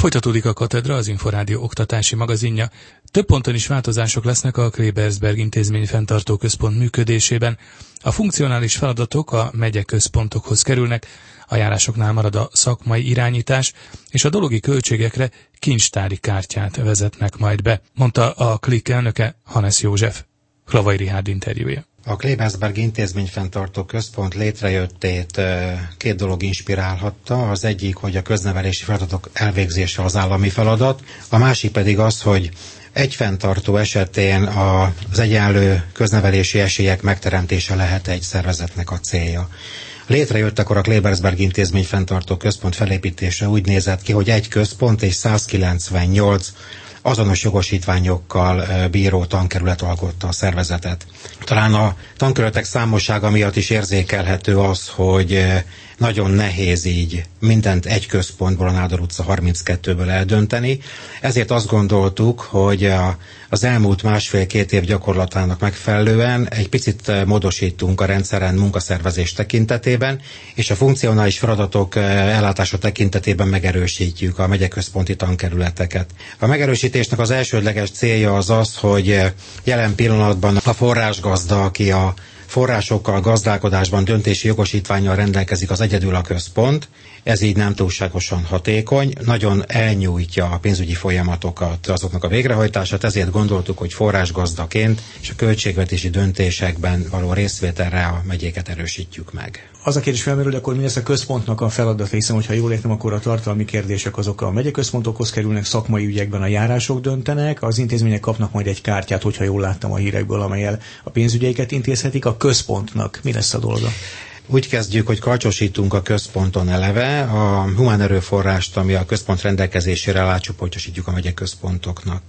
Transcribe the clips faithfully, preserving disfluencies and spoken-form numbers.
Folytatódik a Katedra, az Inforádió oktatási magazinja. Több ponton is változások lesznek a Klebersberg Intézmény Fenntartó Központ működésében. A funkcionális feladatok a megyeközpontokhoz kerülnek, a járásoknál marad a szakmai irányítás, és a dologi költségekre kincstári kártyát vezetnek majd be, mondta a Klik elnöke, Hanesz József. Klavai Rihárd interjúja. A Klebersberg Intézményfenntartó Központ létrejöttét két dolog inspirálhatta. Az egyik, hogy a köznevelési feladatok elvégzése az állami feladat, a másik pedig az, hogy egy fenntartó esetén az egyenlő köznevelési esélyek megteremtése lehet egy szervezetnek a célja. Létrejöttekor a Klebersberg Intézményfenntartó Központ felépítése úgy nézett ki, hogy egy központ és százkilencvennyolc azonos jogosítványokkal bíró tankerület alkotta a szervezetet. Talán a tankerületek számossága miatt is érzékelhető az, hogy nagyon nehéz így mindent egy központból, a Nádor utca harminckettőből eldönteni. Ezért azt gondoltuk, hogy a, az elmúlt másfél-két év gyakorlatának megfelelően egy picit módosítunk a rendszeren munkaszervezés tekintetében, és a funkcionális feladatok ellátása tekintetében megerősítjük a megyeközponti tankerületeket. A megerősítésnek az elsődleges célja az az, hogy jelen pillanatban a forrásgazda, aki a forrásokkal, gazdálkodásban döntési jogosítvánnyal rendelkezik, az egyedül a központ. Ez így nem túlságosan hatékony, nagyon elnyújtja a pénzügyi folyamatokat, azoknak a végrehajtását, ezért gondoltuk, hogy forrásgazdaként és a költségvetési döntésekben való részvételre a megyéket erősítjük meg. Az a kérdés felmerül, de akkor mi lesz a központnak a feladat, hiszen, hogyha jól értem, akkor a tartalmi kérdések azok a megyeközpontokhoz kerülnek, szakmai ügyekben a járások döntenek, az intézmények kapnak majd egy kártyát, hogyha jól láttam a hírekből, amellyel a pénzügyeiket intézhetik, a központnak mi lesz a dolga? Úgy kezdjük, hogy karcsosítunk a központon eleve, a humán erőforrást, ami a központ rendelkezésére áll, átcsoportosítjuk a megyeközpontoknak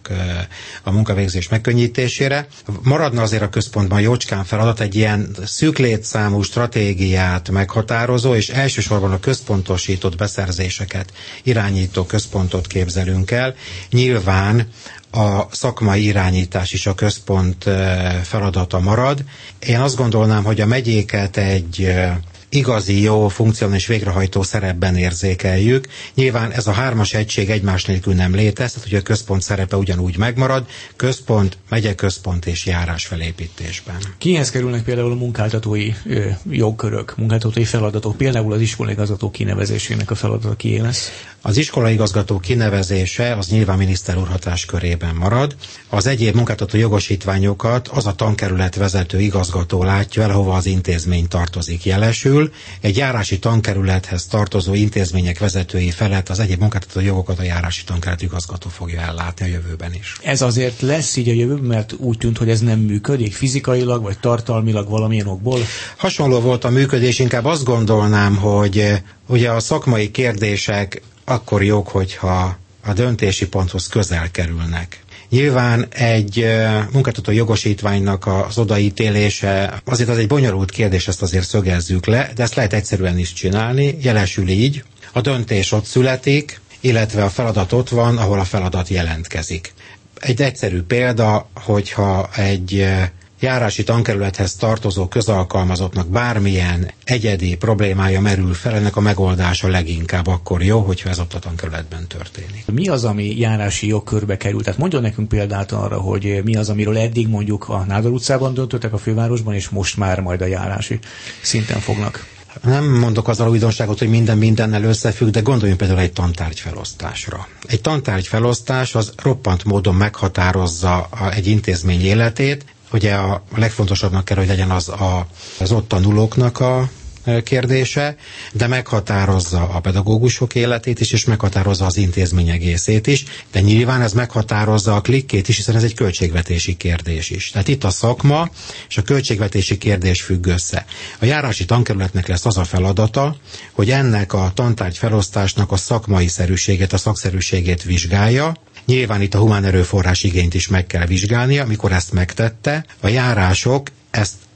a munkavégzés megkönnyítésére. Maradna azért a központban jócskán feladat egy ilyen szűk létszámú stratégiát meghatározó, és elsősorban a központosított beszerzéseket irányító központot képzelünk el. Nyilván a szakmai irányítás is a központ feladata marad. Én azt gondolnám, hogy a megyéket egy igazi, jó, funkcionális végrehajtó szerepben érzékeljük. Nyilván ez a hármas egység egymás nélkül nem létezhet, hogy a központ szerepe ugyanúgy megmarad, központ, megyeközpont és járás felépítésben. Kihez kerülnek például a munkáltatói ö, jogkörök, munkáltatói feladatok, például az iskolaigazgató kinevezésének a feladata kié lesz? Az iskolaigazgató kinevezése az nyilván miniszter úr hatáskörében marad. Az egyéb munkáltató jogosítványokat az a tankerület vezető igazgató látja el, hova az intézmény tartozik jelesül. Egy járási tankerülethez tartozó intézmények vezetői felett az egyéb munkáltató jogokat a járási tankerület igazgató fogja ellátni a jövőben is. Ez azért lesz így a jövőben, mert úgy tűnt, hogy ez nem működik fizikailag vagy tartalmilag valamilyen okból? Hasonló volt a működés, inkább azt gondolnám, hogy ugye a szakmai kérdések akkor jók, hogyha a döntési ponthoz közel kerülnek. Nyilván egy munkáltató jogosítványnak az odaítélése, azért az egy bonyolult kérdés, ezt azért szögezzük le, de ezt lehet egyszerűen is csinálni, jelesül így. A döntés ott születik, illetve a feladat ott van, ahol a feladat jelentkezik. Egy egyszerű példa, hogyha egy járási tankerülethez tartozó közalkalmazottnak bármilyen egyedi problémája merül fel, ennek a megoldása leginkább akkor jó, hogyha ez ott a tankerületben történik. Mi az, ami járási jogkörbe kerül? Tehát mondjon nekünk példát arra, hogy mi az, amiről eddig mondjuk a Nádor utcában döntöttek a fővárosban, és most már majd a járási szinten fognak. Nem mondok azzal újdonságot, hogy minden mindennel összefügg, de gondoljunk például egy tantárgyfelosztásra. Egy tantárgyfelosztás az roppant módon meghatározza egy intézmény életét. Ugye a legfontosabbnak kell, hogy legyen az a, az ott tanulóknak a kérdése, de meghatározza a pedagógusok életét is, és meghatározza az intézmény egészét is, de nyilván ez meghatározza a klikkét is, hiszen ez egy költségvetési kérdés is. Tehát itt a szakma és a költségvetési kérdés függ össze. A járási tankerületnek lesz az a feladata, hogy ennek a tantárgy felosztásnak a szakmai szerűségét, a szakszerűségét vizsgálja. Nyilván itt a humán erőforrás igényt is meg kell vizsgálnia, amikor ezt megtette, a járások ezt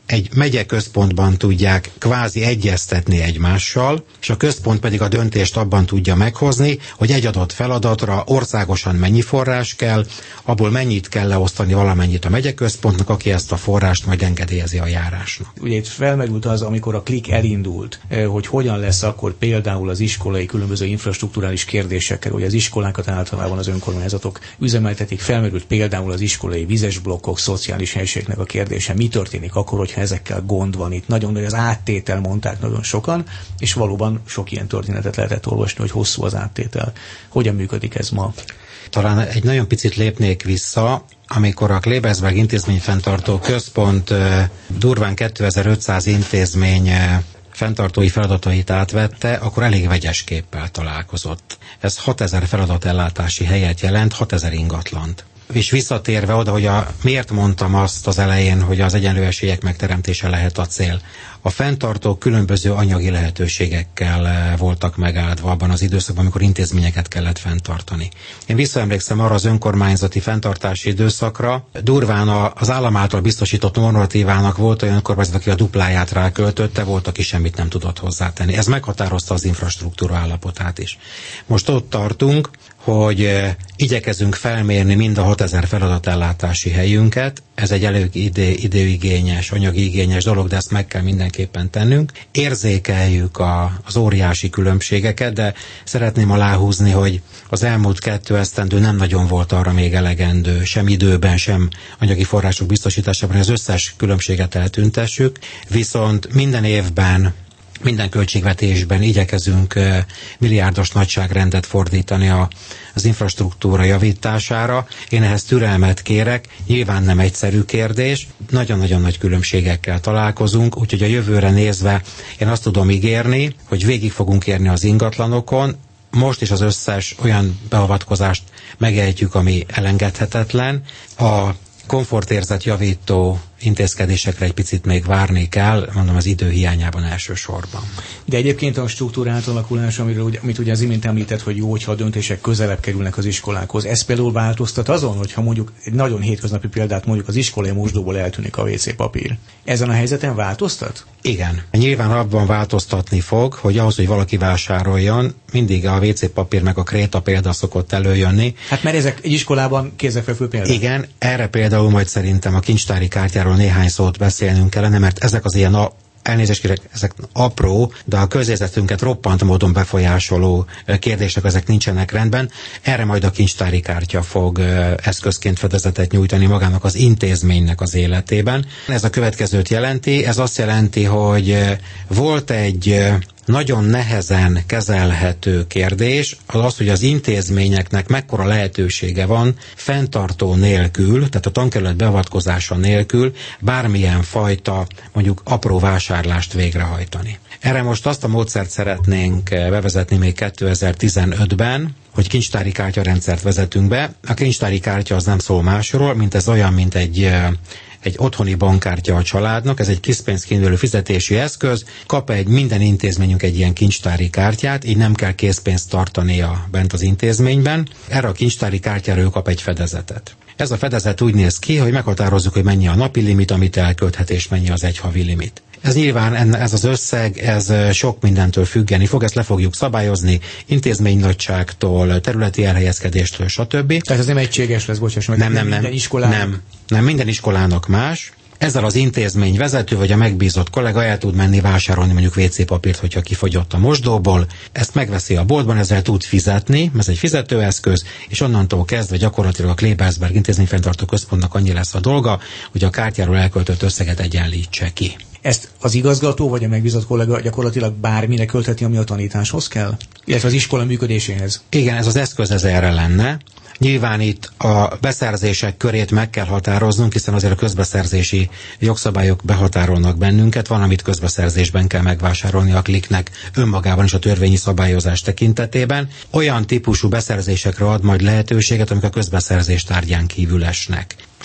egy megyeközpontban tudják kvázi egyeztetni egymással, és a központ pedig a döntést abban tudja meghozni, hogy egy adott feladatra országosan mennyi forrás kell, abból mennyit kell leosztani valamennyit a megyeközpontnak, aki ezt a forrást majd engedélyezi a járásnak. Ugye itt felmerült az, amikor a klik elindult, hogy hogyan lesz akkor például az iskolai különböző infrastrukturális kérdésekkel, hogy az iskolákat általában az önkormányzatok üzemeltetik, felmerült például az iskolai vizes blokkok, szociális helységnek a kérdése. Mi történik akkor, hogyha ezekkel gond van itt? Nagyon nagy az áttétel, mondták nagyon sokan, és valóban sok ilyen történetet lehetett olvasni, hogy hosszú az áttétel. Hogyan működik ez ma? Talán egy nagyon picit lépnék vissza, amikor a Klebersberg intézményfenntartó központ durván kétezer-ötszáz intézmény fenntartói feladatait átvette, akkor elég vegyes képpel találkozott. Ez hatezer feladatellátási helyet jelent, hatezer ingatlant. És visszatérve oda, hogy a, miért mondtam azt az elején, hogy az egyenlő esélyek megteremtése lehet a cél. A fenntartók különböző anyagi lehetőségekkel voltak megáldva abban az időszakban, amikor intézményeket kellett fenntartani. Én visszaemlékszem arra az önkormányzati fenntartási időszakra, durván az állam által biztosított normatívának volt olyan önkormányzat, aki a dupláját ráköltötte, volt, aki semmit nem tudott hozzátenni. Ez meghatározta az infrastruktúra állapotát is. Most ott tartunk, hogy igyekezünk felmérni mind a hatezer feladatellátási helyünket. Ez egy elég idő, időigényes, anyagigényes dolog, de ezt meg kell mindenképpen tennünk. Érzékeljük a, az óriási különbségeket, de szeretném aláhúzni, hogy az elmúlt kettő esztendő nem nagyon volt arra még elegendő, sem időben, sem anyagi források biztosításában, hogy az összes különbséget eltüntessük, viszont minden évben minden költségvetésben igyekezünk milliárdos nagyságrendet fordítani a, az infrastruktúra javítására. Én ehhez türelmet kérek, nyilván nem egyszerű kérdés, nagyon-nagyon nagy különbségekkel találkozunk, úgyhogy a jövőre nézve én azt tudom ígérni, hogy végig fogunk érni az ingatlanokon, most is az összes olyan beavatkozást megejtjük, ami elengedhetetlen. A komfortérzet javító intézkedésekre egy picit még várni kell, mondom, az idő hiányában elsősorban. De egyébként a struktúra átalakulás, amiről, amit ugye az imént említett, hogy jó, hogyha a döntések közelebb kerülnek az iskolákhoz. Ez például változtat azon, hogyha mondjuk egy nagyon hétköznapi példát mondjuk az iskolai mosdóból eltűnik a vé cé papír. Ezen a helyzeten változtat? Igen. Nyilván abban változtatni fog, hogy ahhoz, hogy valaki vásároljon, mindig a vé cé papír meg a kréta példa szokott előjönni. Hát mert ezek egy iskolában kézzelfekvő példa. Igen, erre például majd szerintem a kincstári kártyáról néhány szót beszélnünk kellene, mert ezek az ilyen a elnézést kérek, ezek apró, de a közérzetünket roppant módon befolyásoló kérdések, ezek nincsenek rendben. Erre majd a kincstári kártya fog eszközként fedezetet nyújtani magának az intézménynek az életében. Ez a következőt jelenti, ez azt jelenti, hogy volt egy nagyon nehezen kezelhető kérdés, az az, hogy az intézményeknek mekkora lehetősége van fenntartó nélkül, tehát a tankerület beavatkozása nélkül bármilyen fajta, mondjuk apró vásárlást végrehajtani. Erre most azt a módszert szeretnénk bevezetni még kétezer-tizenötben, hogy kincstári kártyarendszert vezetünk be. A kincstári kártya az nem szól másról, mint ez olyan, mint egy egy otthoni bankkártya a családnak, ez egy készpénzkínülő fizetési eszköz, kap egy minden intézményünk egy ilyen kincstári kártyát, így nem kell készpénzt tartania bent az intézményben. Erre a kincstári kártyára ő kap egy fedezetet. Ez a fedezet úgy néz ki, hogy meghatározzuk, hogy mennyi a napi limit, amit elkölthet, és mennyi az egy havi limit. Ez nyilván, ez az összeg, ez sok mindentől függeni fog, ezt le fogjuk szabályozni, intézménynagyságtól, területi elhelyezkedéstől, stb. Tehát ez nem egységes lesz, bocsáss meg, nem, nem, minden nem, iskolának. Nem, nem, minden iskolának más. Ezzel az intézmény vezető vagy a megbízott kollega el tud menni vásárolni mondjuk vé cé papírt, hogyha kifogyott a mosdóból, ezt megveszi a boltban, ezzel tud fizetni, ez egy fizetőeszköz, és onnantól kezdve gyakorlatilag a Klebersberg intézményfenntartó központnak annyi lesz a dolga, hogy a kártyáról elköltött összeget egyenlítse ki. Ezt az igazgató vagy a megbízott kollega gyakorlatilag bármire költheti, ami a tanításhoz kell? Illetve az iskola működéséhez? Igen, ez az eszköz ez erre lenne. Nyilván itt a beszerzések körét meg kell határoznunk, hiszen azért a közbeszerzési jogszabályok behatárolnak bennünket, van, amit közbeszerzésben kell megvásárolni a kliknek önmagában is a törvényi szabályozás tekintetében. Olyan típusú beszerzésekre ad majd lehetőséget, amik a közbeszerzés tárgyán kívül esnek.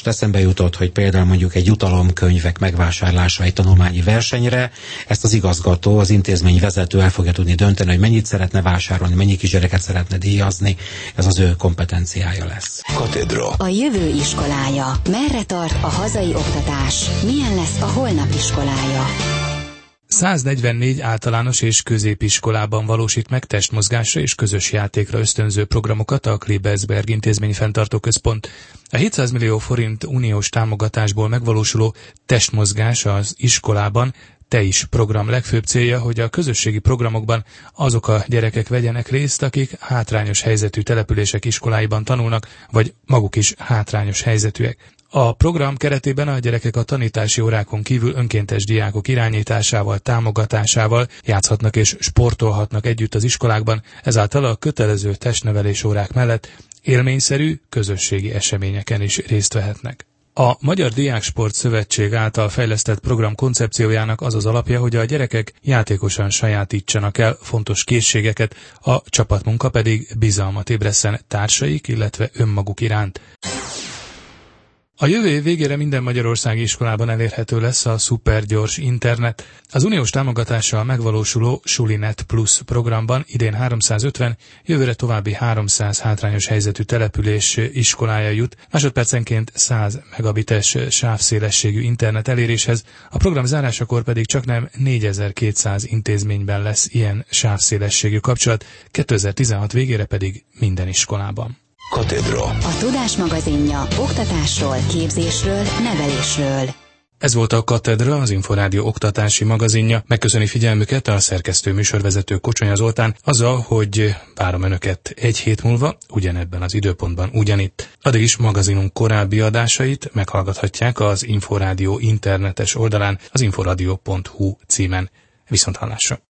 Most eszembe jutott, hogy például mondjuk egy jutalomkönyvek megvásárlása egy tanulmányi versenyre, ezt az igazgató, az intézmény vezető el fogja tudni dönteni, hogy mennyit szeretne vásárolni, mennyi kisgyereket szeretne díjazni, ez az ő kompetenciája lesz. Katedra. A jövő iskolája. Merre tart a hazai oktatás? Milyen lesz a holnap iskolája? száznegyvennégy általános és középiskolában valósít meg testmozgásra és közös játékra ösztönző programokat a Klebersberg Intézmény Fenntartó Központ. A hétszáz millió forint uniós támogatásból megvalósuló testmozgás az iskolában Te is program legfőbb célja, hogy a közösségi programokban azok a gyerekek vegyenek részt, akik hátrányos helyzetű települések iskoláiban tanulnak, vagy maguk is hátrányos helyzetűek. A program keretében a gyerekek a tanítási órákon kívül önkéntes diákok irányításával, támogatásával játszhatnak és sportolhatnak együtt az iskolákban, ezáltal a kötelező testnevelés órák mellett élményszerű, közösségi eseményeken is részt vehetnek. A Magyar Diáksport Szövetség által fejlesztett program koncepciójának az az alapja, hogy a gyerekek játékosan sajátítsanak el fontos készségeket, a csapatmunka pedig bizalmat ébresszen társaik, illetve önmaguk iránt. A jövő év végére minden magyarországi iskolában elérhető lesz a szupergyors internet. Az uniós támogatással megvalósuló Sulinet Plus programban idén háromszázötven, jövőre további háromszáz hátrányos helyzetű település iskolája jut, másodpercenként száz megabites sávszélességű internet eléréshez, a program zárásakor pedig csaknem négyezer-kétszáz intézményben lesz ilyen sávszélességű kapcsolat, kétezer-tizenhat végére pedig minden iskolában. Katedra. A Tudás magazinja oktatásról, képzésről, nevelésről. Ez volt a Katedra, az Inforádió oktatási magazinja. Megköszöni figyelmüket a szerkesztő műsorvezető Kocsonya Zoltán azzal, hogy várom önöket egy hét múlva, ugyanebben az időpontban ugyanitt. Addig is magazinunk korábbi adásait meghallgathatják az Inforádió internetes oldalán, az inforadio pont hu címen. Viszonthallásra!